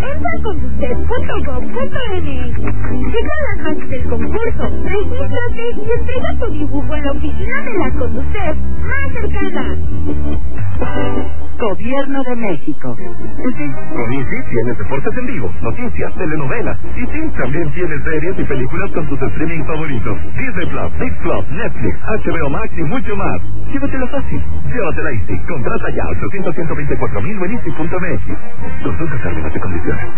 Entra a conducef.gov.mx. Checa las bases del concurso, regístrate y entrega tu dibujo en la oficina de la Conducef más cercana. Gobierno de México. Con Easy tienes deportes en vivo, noticias, telenovelas y sí, también tienes series y películas con tus streaming favoritos. Disney Plus, Big Plus, Netflix, HBO Max y mucho más. Llévatela fácil. Llévatela Easy. Contrata ya 800-124,000 en Easy.mx. Consulta términos y condiciones.